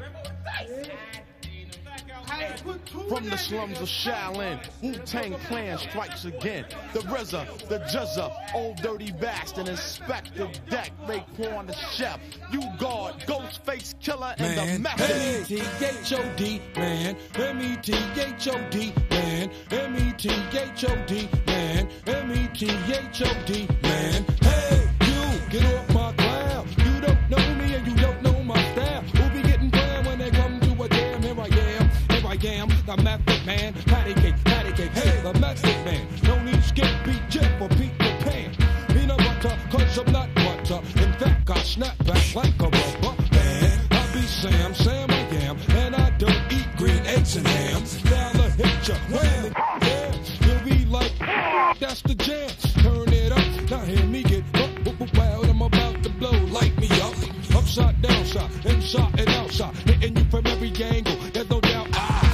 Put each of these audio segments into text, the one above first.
From the slums of Shaolin, Wu-Tang Clan strikes again. The RZA, the Juzza, Old Dirty Bastard, Inspector Deck, Raekwon the Chef, U-Guard, Ghostface Killer, and the Method. M-E-T-H-O-D, man. M-E-T-H-O-D, man. M-E-T-H-O-D, man. M-E-T-H-O-D, man. Hey, you, get off my cloud. You don't know me and you don't know my style. Who be getting planned when they come to a jam? Here I am, the Method Man. Patty cake, hey, the Method Man. No need skip, beat, Jip, or Peter Pan. Peanut butter, cause I'm not butter. In fact, I snap back like a rubber band. I be Sam I am, and I don't eat green eggs and ham. Now the hit ya, when yeah, you'll be like, that's the jam. Turn it up, now hear me get wild. I'm about to blow, light me up. Upside, downside, inside and outside. Hitting you from every angle, there's no doubt.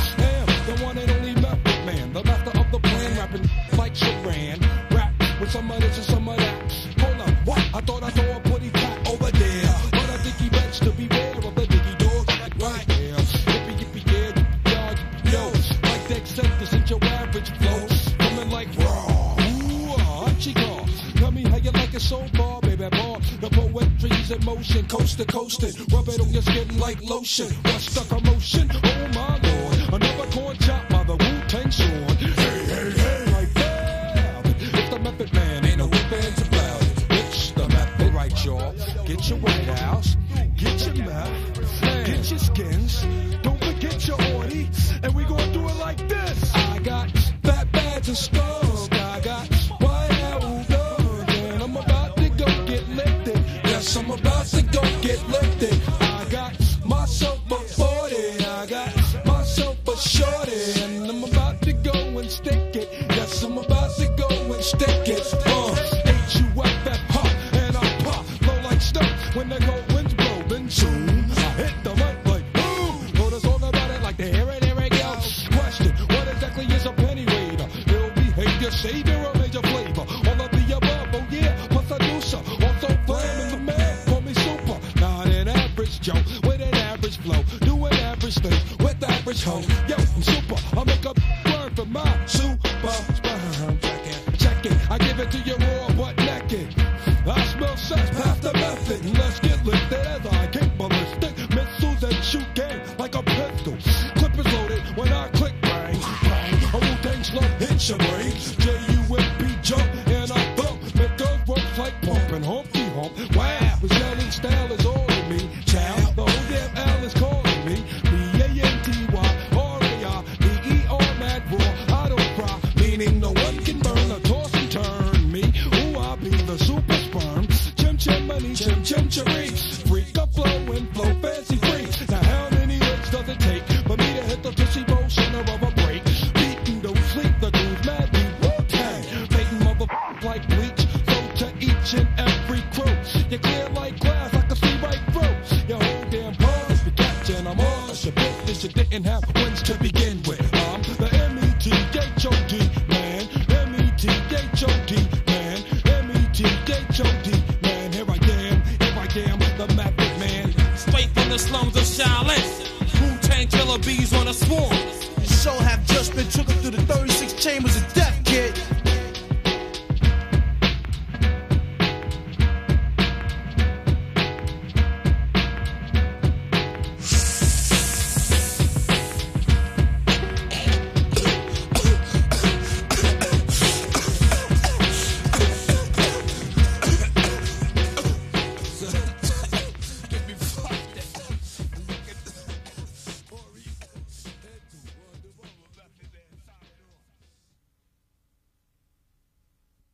The one and only Method Man, the master of the plan, rapping like Sharan. Rap with some of this and some of that. Hold up, what? I thought I saw a putty cat over there, but I think he bets to beware of the diggy dog. Like right here, yippee, yeah, yo, like that said, this ain't your average flow. Coming like raw, ooh, Chico. Tell me how you like it so far, baby boy. The poetry's in motion, coast to coastin'. Rub it on your skin like lotion. What's the commotion? Oh my lord. Another corn chop by the Wu-Tang Sword. Hey, like that. It's the Method Man, ain't no ifs about it. It's the Method, right, y'all? Get your White House, get your meth, get your skins. Don't forget your orty, and we gonna do it like this. I got fat bags and skulls. I got White House guns, and I'm about to go get lifted. Yes, I'm about to go get lifted. I got myself a 40. I got a shorty, and I'm about to go and stick it. Yes, I'm about to go and stick it. H-U-F-F, and I pop, flow like snow when the cold winds blowing soon. I hit the mic like boom. Wrote a song about it like the here it goes. Question, what exactly is a penny waiter? Ill behavior, savior, or major flavor? All of the above, oh yeah, plus I do so. Also flaming the man, call me super. Not an average Joe, with an average flow. Do an average thing with average hoe. Yo, I'm super, I make a word for my super sperm. Check it, I give it to you raw but naked. I smell sex, pass the method. Let's get lifted as I kick ballistic missiles that shoot game like a pistol. Clip is loaded when I click bang, bang. A Wu-Tang slug hits your brain. J-U-M-P jump and I thump. It goes works like pumping, humpty hump. Wow, the yelling style is all in me. Child, the whole damn L is calling me. B-A-N-T-Y-R-A-I-D-E-R, mad raw, I don't cry. Meaning no one can burn or toss and turn me. Ooh, I be the super sperm. Chim-chim-money, chim-chim-cheree. Freak a flow and flow fancy free. Now how many licks does it take for me to hit the tushy bowl center of a break? Beating don't sleep, the dude's mad deep. Wu-Tang, making motherfuckers like bleach. So to each and every crew, you clear like glass, I can see right through. Your whole damn ball is be catching, I'm all that's your business. You didn't have wins to begin with. I'm the M-E-T-H-O-D man, M-E-T-H-O-D man, M-E-T-H-O-D man. Here I am, the Method Man. Straight from the slums of Shaolin, Wu-Tang Killer bees on a swarm. The show have just been trickled through the 36 chambers of death.